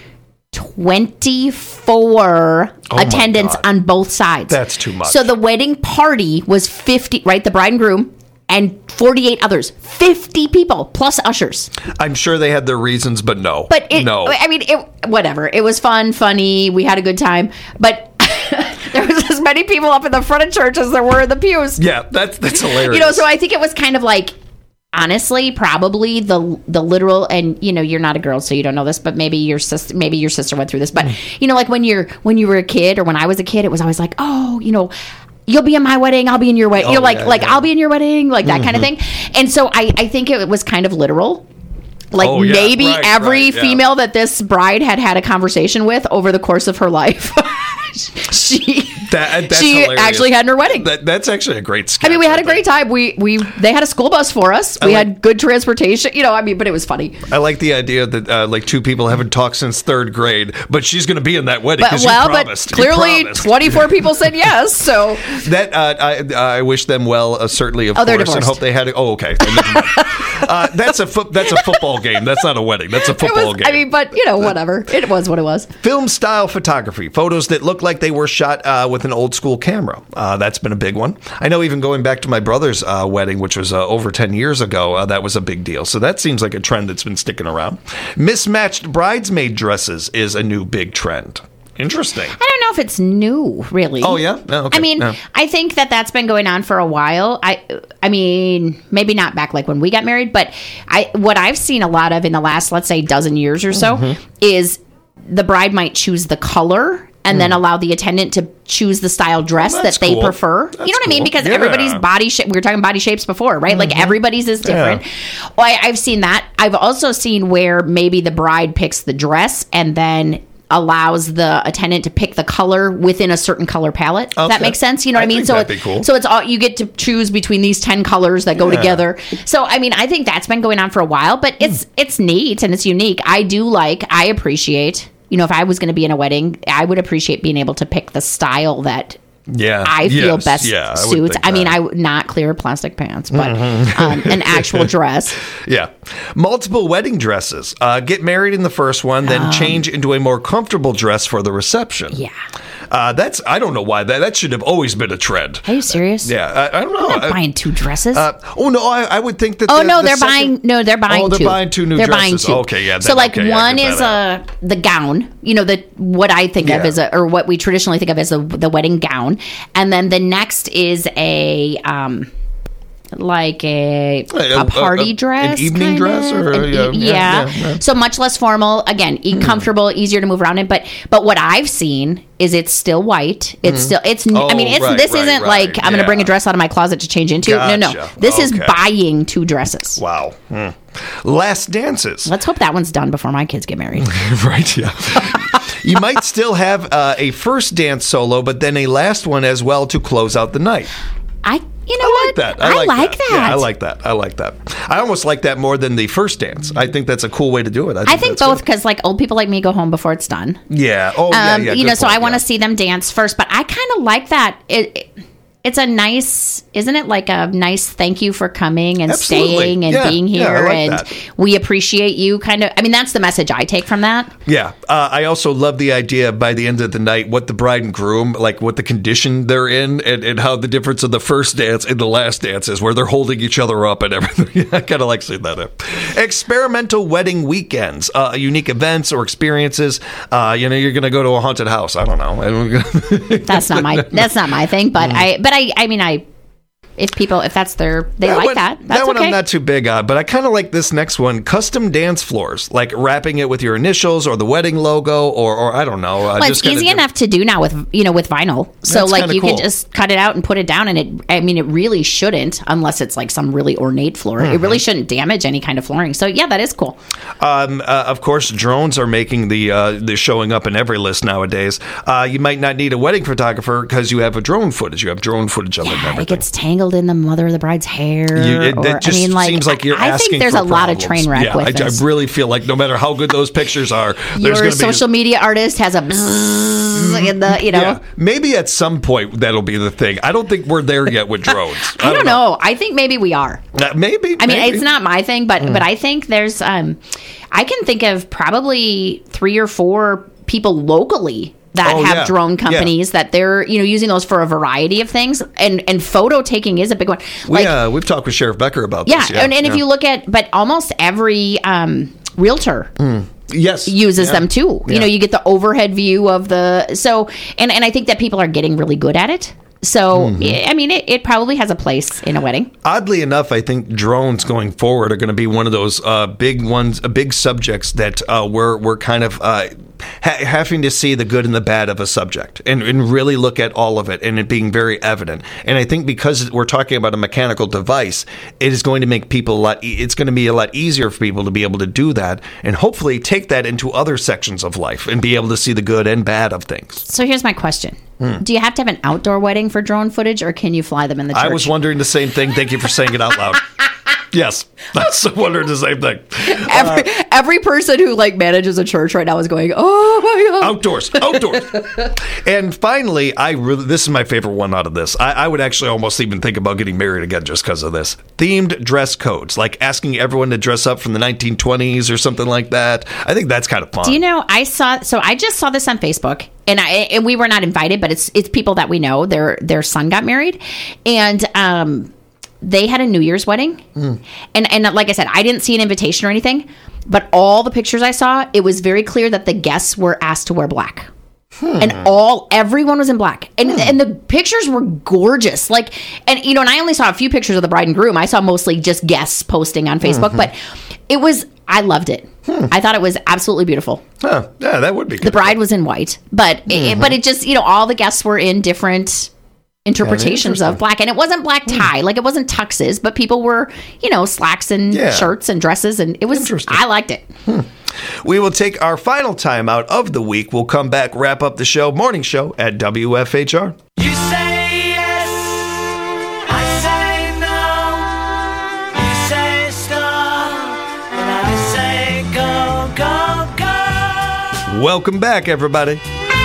twenty-four Oh my attendants God. on both sides. That's too much. So the wedding party was fifty, right? The bride and groom and forty-eight others. fifty people plus ushers. I'm sure they had their reasons, but no. But it, no. I mean, it, whatever. It was fun, funny. We had a good time. But there was as many people up in the front of church as there were in the pews. Yeah, that's that's hilarious. You know, so I think it was kind of like, honestly, probably the the literal, and you know, you're not a girl, so you don't know this, but maybe your sister, maybe your sister went through this. But you know, like when you're when you were a kid, or when I was a kid, it was always like, oh, you know, you'll be in my wedding, I'll be in your wedding. Oh, you know, like yeah, like yeah. I'll be in your wedding, like that kind of thing. And so I I think it was kind of literal. Like Oh, yeah, maybe right, every right, yeah. female that this bride had had a conversation with over the course of her life, she That- that's she hilarious. actually had in her wedding. That, that's actually a great sketch. I mean, we had a I great think. time. We we they had a school bus for us. We like- had good transportation. You know, I mean, but it was funny. I like the idea that uh, like two people haven't talked since third grade, but she's going to be in that wedding But because well, you but promised. You clearly promised. twenty-four people said yes. So That uh, I, I wish them well. Uh, certainly, of Oh, they're course, and divorced. hope they had. A, oh, okay. Never mind. uh, that's a fo- that's a football game. That's not a wedding. That's a it football was. game. I mean, but you know, whatever. It was what it was. Film style photography, photos that look like they were shot uh, with an old school camera. Uh, that's been a big one. I know, even going back to my brother's uh, wedding, which was uh, over ten years ago, uh, that was a big deal. So that seems like a trend that's been sticking around. Mismatched bridesmaid dresses is a new big trend. Interesting. I don't know if it's new, really. Oh, yeah? Oh, okay. I mean, Yeah. I think that that's been going on for a while. I, I mean, maybe not back like when we got married, but I, what I've seen a lot of in the last, let's say, dozen years or so, Mm-hmm. is the bride might choose the color and then allow the attendant to choose the style dress Oh, that that's they cool. prefer. That's you know what I mean? cool. Because Yeah. everybody's body shape, we were talking body shapes before, right? Like everybody's is different. Well, I, I've seen that. I've also seen where maybe the bride picks the dress and then allows the attendant to pick the color within a certain color palette. Does that Okay. make sense? You know what I I mean? think So, that'd it- be cool. so it's all, you get to choose between these ten colors that go Yeah. together. So, I mean, I think that's been going on for a while, but it's, it's neat and it's unique. I do like, I appreciate, you know, if I was going to be in a wedding, I would appreciate being able to pick the style that Yeah. I feel Yes. best Yeah, I would suits. think I mean, that. I would not clear plastic pants, but um, an actual dress. Yeah. Multiple wedding dresses. Uh, get married in the first one, then change into a more comfortable dress for the reception. Yeah. Uh, that's, I don't know why. That that should have always been a trend. Are you serious? Yeah. I, I don't know. They're not I- buying two dresses. uh, oh, no. I, I would think that. Oh the- no, the they're second- buying. No, they're buying. Oh, they're two. buying two new they're dresses. Buying two. Okay, yeah, So then- like okay, yeah, one get is that uh the gown. You know, the what I think of Yeah. as a, or what we traditionally think of as the the wedding gown, and then the next is a um. Like a A- a party a- a- dress, an evening kind dress, of. or An a- e- yeah, yeah, yeah, yeah. So much less formal. Again, e- comfortable, easier to move around in. But but what I've seen is it's still white. It's still it's. n- I mean, Oh, it's right, this right, isn't right. like I'm going to bring a Yeah. dress out of my closet to change into. No, no, Gotcha. this is Okay. buying two dresses. Wow. Hmm. Last dances. Let's hope that one's done before my kids get married. Right, yeah. You might still have uh, a first dance solo, but then a last one as well to close out the night. I, you know I what? like that. I, like that. Yeah, I like that. I like that. I almost like that more than the first dance. I think that's a cool way to do it. I think, I think that's both good. because like old people like me go home before it's done. Yeah. Oh, yeah, Um, yeah. you good know, so point, I want to yeah. see them dance first, but I kind of like that. It, it it's a nice, isn't it like a nice thank you for coming and Absolutely. staying and Yeah, being yeah, I here like and that. we appreciate you kind of. I mean, that's the message I take from that. Yeah. Uh, I also love the idea by the end of the night, what the bride and groom, like what the condition they're in and, and how the difference of the first dance and the last dance is, where they're holding each other up and everything. I kind of like seeing that. Experimental wedding weekends, uh, unique events or experiences. Uh, you know, you're going to go to a haunted house. I don't know. That's not my that's not my thing, but I but I I mean I if people if that's their they like one, that that's that one okay. I'm not too big on, but I kind of like this next one: custom dance floors, like wrapping it with your initials or the wedding logo, or or I don't know. Uh, Well, just it's easy kinda do- enough to do now with you know with vinyl. So That's like kinda you cool. can just cut it out and put it down, and it. I mean, it really shouldn't, unless it's like some really ornate floor. It Mm-hmm. really shouldn't damage any kind of flooring. So yeah, that is cool. Um, uh, of course, drones are making the uh, the showing up in every list nowadays. Uh, you might not need a wedding photographer because you have a drone footage. You have drone footage of it and Yeah, it everything. gets tangled filled in the mother of the bride's hair. You, it, or, it just I mean, like, seems like you're I asking think there's for a lot of problems. train wreck yeah, with I, this. I really feel like no matter how good those pictures are, there's Your going to be social media artist has a bzzz in the, you know. Yeah, maybe at some point that'll be the thing. I don't think we're there yet with drones. I, I don't know. know. I think maybe we are. Uh, maybe. I mean, maybe. it's not my thing, but mm. but I think there's. Um, I can think of probably three or four people locally that oh, have yeah. drone companies yeah. that they're you know using those for a variety of things, and and photo taking is a big one. Like, we, uh, we've talked with Sheriff Becker about yeah, this. Yeah, and, and yeah. if you look at, but almost every um, realtor. Mm. Yes, uses yeah. them too. Yeah. You know, you get the overhead view of the so, and and I think that people are getting really good at it. So, mm-hmm. I mean, it, it probably has a place in a wedding. Oddly enough, I think drones going forward are going to be one of those uh, big ones, uh, big subjects that uh, we're we're kind of uh, ha- having to see the good and the bad of a subject, and, and really look at all of it, and it being very evident. And I think because we're talking about a mechanical device, it is going to make people a lot. E- it's going to be a lot easier for people to be able to do that, and hopefully take that into other sections of life and be able to see the good and bad of things. So here's my question. Hmm. Do you have to have an outdoor wedding for drone footage, or can you fly them in the church? I was wondering the same thing. Thank you for saying it out loud. Yes, I was wondering the same thing. Every, uh, every person who like manages a church right now is going, oh my God. Outdoors, outdoors. And finally, I really, this is my favorite one out of this. I, I would actually almost even think about getting married again just because of this. Themed dress codes, like asking everyone to dress up from the nineteen twenties or something like that. I think that's kind of fun. Do you know, I saw, so I just saw this on Facebook. And I and we were not invited, but it's it's people that we know. Their their son got married, and um, they had a New Year's wedding. Mm. And and like I said, I didn't see an invitation or anything, but all the pictures I saw, it was very clear that the guests were asked to wear black. Hmm. And all everyone was in black, and hmm. and the pictures were gorgeous. Like, and you know, and I only saw a few pictures of the bride and groom. I saw mostly just guests posting on Facebook, mm-hmm. but it was. I loved it. Hmm. I thought it was absolutely beautiful. Huh. Yeah, that would be good. The bride was in white, but mm-hmm. it, but it just, you know, all the guests were in different interpretations of black, and it wasn't black tie, mm. like it wasn't tuxes, but people were, you know, slacks and yeah. shirts and dresses, and it was. I liked it. Hmm. We will take our final time out of the week. We'll come back, wrap up the show, morning show at W F H R. You say yes, I say no. You say stop, and I say go, go, go. Welcome back, everybody.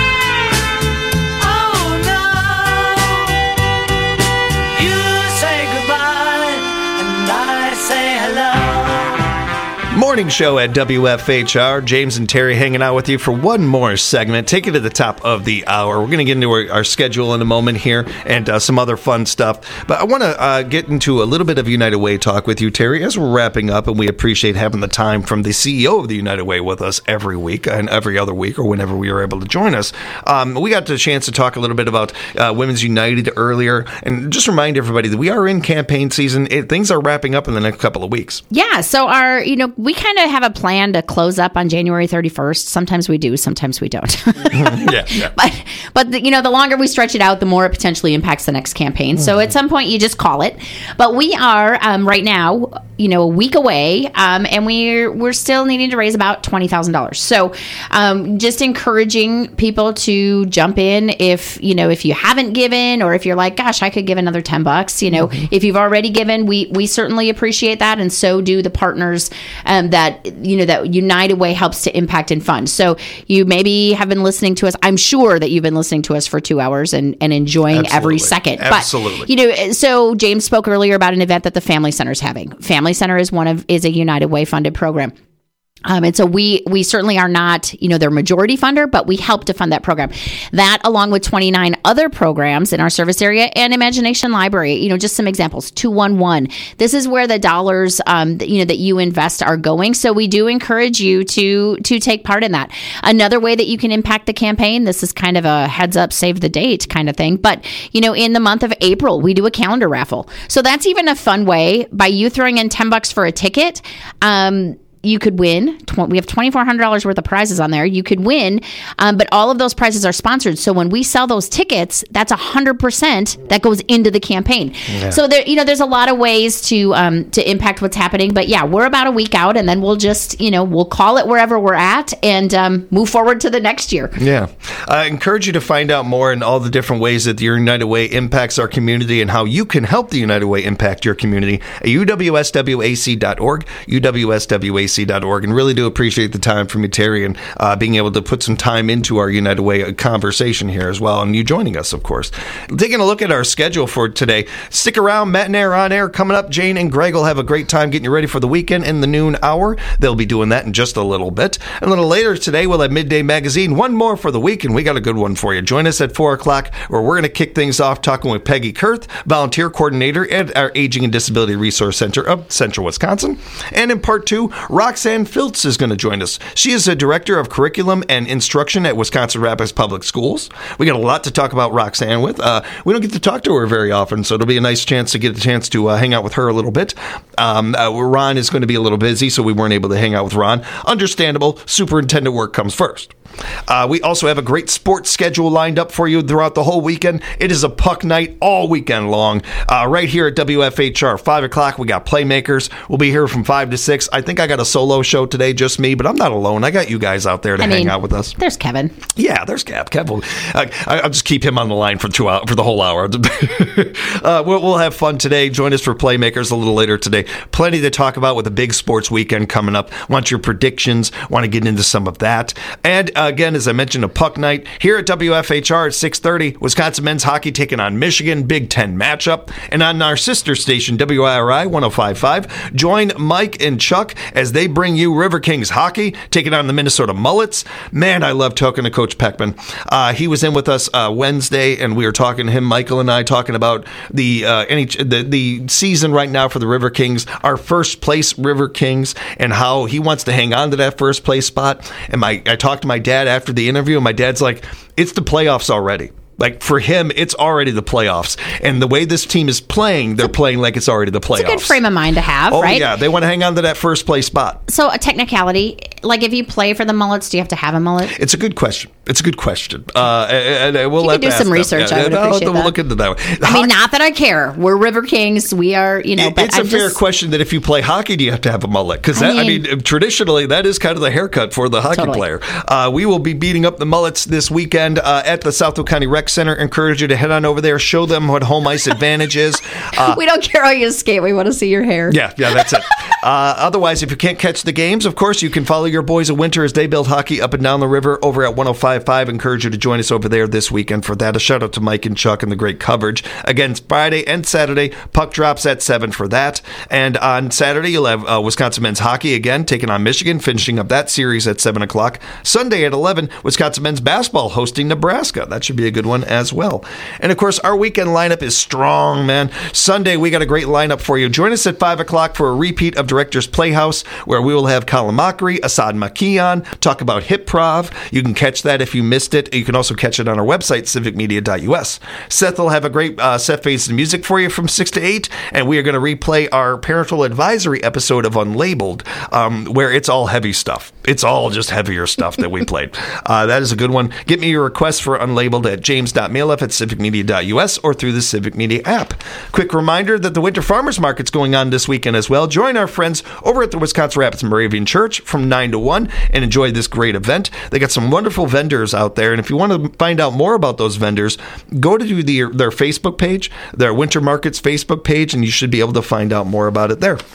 Oh no, you say goodbye, and I say hello. Morning show at W F H R. James and Terry hanging out with you for one more segment. Take it to the top of the hour. We're going to get into our, our schedule in a moment here and uh, some other fun stuff. But I want to uh, get into a little bit of United Way talk with you, Terry, as we're wrapping up. And we appreciate having the time from the C E O of the United Way with us every week and every other week or whenever we are able to join us. Um, we got the chance to talk a little bit about uh, Women's United earlier. And just remind everybody that we are in campaign season. It, things are wrapping up in the next couple of weeks. Yeah. So our, you know, we kind of have a plan to close up on January thirty-first. Sometimes we do, sometimes we don't. yeah, yeah. But, but the, you know, the longer we stretch it out, the more it potentially impacts the next campaign. Mm-hmm. So at some point, you just call it. But we are um, right now, you know, a week away, um, and we're we're still needing to raise about twenty thousand dollars. So um, just encouraging people to jump in if, you know, if you haven't given, or if you're like, gosh, I could give another ten bucks, you know, mm-hmm. if you've already given, we, we certainly appreciate that. And so do the partners um, that, you know, that United Way helps to impact and fund. So you maybe have been listening to us. I'm sure that you've been listening to us for two hours and, and enjoying Absolutely. every second. Absolutely. But, you know, so James spoke earlier about an event that the Family Center is having. Family Center is one of, is a United Way funded program. Um, and so we we certainly are not, you know, their majority funder, but we help to fund that program. That, along with twenty-nine other programs in our service area, and Imagination Library, you know, just some examples. two one one. This is where the dollars, um, that, you know, that you invest are going. So we do encourage you to to take part in that. Another way that you can impact the campaign, this is kind of a heads up, save the date kind of thing. But, you know, in the month of April, we do a calendar raffle. So that's even a fun way by you throwing in ten bucks for a ticket. Um, you could win. Tw- we have twenty-four hundred dollars worth of prizes on there. You could win, um, but all of those prizes are sponsored. So when we sell those tickets, that's one hundred percent that goes into the campaign. Yeah. So there, you know, there's a lot of ways to um, to impact what's happening. But yeah, we're about a week out, and then we'll just, you know, we'll call it wherever we're at and um, move forward to the next year. Yeah. I encourage you to find out more in all the different ways that the United Way impacts our community and how you can help the United Way impact your community at U W S W A C dot org, U W S W A C dot org. And really do appreciate the time from you, Terry, and uh, being able to put some time into our United Way conversation here as well, and you joining us, of course. Taking a look at our schedule for today. Stick around. Matt and Air on air coming up. Jane and Greg will have a great time getting you ready for the weekend in the noon hour. They'll be doing that in just a little bit. And a little later today, we'll have Midday Magazine. One more for the week, and we got a good one for you. Join us at four o'clock, where we're going to kick things off talking with Peggy Kurth, volunteer coordinator at our Aging and Disability Resource Center of Central Wisconsin. And in part two, Roxanne Filtz is going to join us. She is a director of curriculum and instruction at Wisconsin Rapids Public Schools. We got a lot to talk about Roxanne with. Uh, we don't get to talk to her very often, so it'll be a nice chance to get a chance to uh, hang out with her a little bit. Um, uh, Ron is going to be a little busy, so we weren't able to hang out with Ron. Understandable. Superintendent work comes first. Uh, we also have a great sports schedule lined up for you throughout the whole weekend. It is a puck night all weekend long. Uh, right here at W F H R, five o'clock, we got Playmakers. We'll be here from five to six. I think I got a solo show today, just me, but I'm not alone. I got you guys out there to I hang mean, out with us. There's Kevin. Yeah, there's Cap. Kev will, uh, I, I'll just keep him on the line for two hours, for the whole hour. uh, we'll, we'll have fun today. Join us for Playmakers a little later today. Plenty to talk about with a big sports weekend coming up. Want your predictions? Want to get into some of that? And uh, again, as I mentioned, a puck night here at W F H R at six thirty. Wisconsin men's hockey taking on Michigan, Big Ten matchup. And on our sister station, W I R I one oh five point five, join Mike and Chuck as they bring you River Kings hockey taking on the Minnesota Mullets. Man, I love talking to Coach Peckman. Uh, he was in with us uh, Wednesday, and we were talking to him, Michael and I, talking about the, uh, N H- the the season right now for the River Kings, our first place River Kings, and how he wants to hang on to that first place spot. And my I talked to my dad after the interview, and my dad's like, it's the playoffs already. Like, for him, it's already the playoffs. And the way this team is playing, they're playing like it's already the playoffs. It's a good frame of mind to have, oh, right? yeah. They want to hang on to that first place spot. So a technicality, like if you play for the Mullets, do you have to have a mullet? It's a good question. It's a good question. Uh, and, and we'll You let could do some research. I would no, appreciate we'll that. look into that. I mean, not that I care. We're River Kings. We are, you know, It- but it's a I'm fair just, question that if you play hockey, do you have to have a mullet? Because I I, I mean- mean, traditionally, that is kind of the haircut for the hockey Totally. player. Uh, we will be beating up the Mullets this weekend uh, at the Southwood County Rec Center. Encourage you to head on over there, show them what home ice advantage is. Uh, we don't care how you skate. We want to see your hair. Yeah, yeah, that's it. Uh, otherwise, if you can't catch the games, of course, you can follow your boys of winter as they build hockey up and down the river over at one oh five point five. Encourage you to join us over there this weekend for that. A shout out to Mike and Chuck and the great coverage. Again, it's Friday and Saturday. Puck drops at seven for that. And on Saturday, you'll have uh, Wisconsin men's hockey again taking on Michigan, finishing up that series at seven o'clock. Sunday at eleven, Wisconsin men's basketball hosting Nebraska. That should be a good one as well. And of course, our weekend lineup is strong, man. Sunday, we got a great lineup for you. Join us at five o'clock for a repeat of Director's Playhouse, where we will have Colin Mockery, Assad Makian, talk about Hip Prov. You can catch that if you missed it. You can also catch it on our website, civic media dot u s. Seth will have a great uh, Seth Faces Music for you from six to eight, and we are going to replay our parental advisory episode of Unlabeled, um, where it's all heavy stuff. It's all just heavier stuff that we played. Uh, that is a good one. Get me your requests for Unlabeled at james dot maleff at civic media dot u s or through the Civic Media app. Quick reminder that the Winter Farmers Market's going on this weekend as well. Join our friends over at the Wisconsin Rapids Moravian Church from nine to one and enjoy this great event. They got some wonderful vendors out there, and if you want to find out more about those vendors, go to the, their Facebook page, their Winter Market's Facebook page, and you should be able to find out more about it there.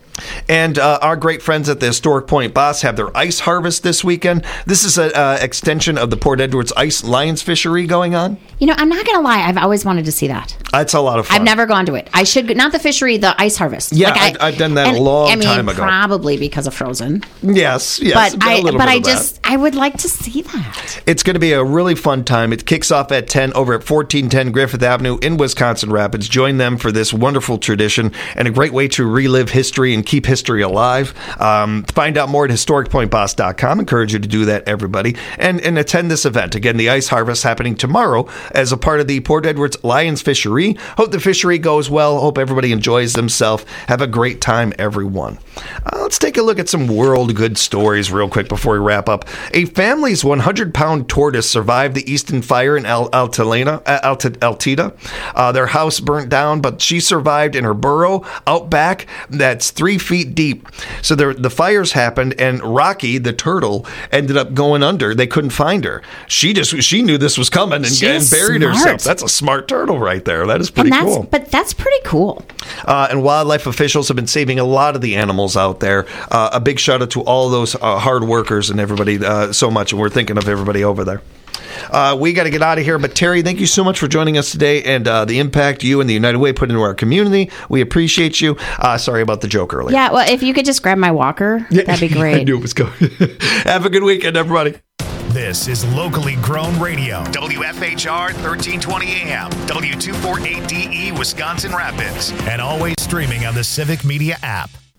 And uh, our great friends at the Historic Point Boss have their ice harvest this weekend. This is an uh, extension of the Port Edwards Ice Lions Fishery going on. you know, I'm not going to lie. I've always wanted to see that. It's a lot of fun. I've never gone to it. I should, not the fishery, the ice harvest. Yeah, Like, I've- I've done that a and- long I mean, time ago. Probably because of Frozen. Yes, yes. But a I, little but bit I of that. just, I would like to see that. It's going to be a really fun time. It kicks off at ten over at fourteen ten Griffith Avenue in Wisconsin Rapids. Join them for this wonderful tradition and a great way to relive history and keep history alive. Um, find out more at historic point boss dot com. Encourage you to do that, everybody, and, and attend this event. Again, the ice harvest happening tomorrow as a part of the Port Edwards Lions Fishery. Hope the fishery goes well. Hope everybody enjoys themselves. Have a great time, everyone. Uh, let's take a look at some world good stories real quick before we wrap up. A family's one hundred pound tortoise survived the Easton fire in Al- Altalena, uh, Alt- Altita. Uh, their house burnt down, but she survived in her burrow out back that's three feet deep. So there, the fires happened, and Rocky, the turtle, ended up going under. They couldn't find her. She just she knew this was coming and, and buried smart. herself. That's a smart turtle right there. That is pretty and that's, cool. But that's pretty cool. Uh, and wildlife officials have been saving a lot of the animals out there. Uh, a big shout out to all those uh, hard workers and everybody uh, so much. And we're thinking of everybody over there. Uh, we got to get out of here. But Terry, thank you so much for joining us today and uh, the impact you and the United Way put into our community. We appreciate you. Uh, sorry about the joke earlier. Yeah, well, if you could just grab my walker, that'd be great. I knew it was going. Have a good weekend, everybody. This is locally grown radio. W F H R thirteen twenty A M, W two forty-eight D E, Wisconsin Rapids. And always streaming on the Civic Media app.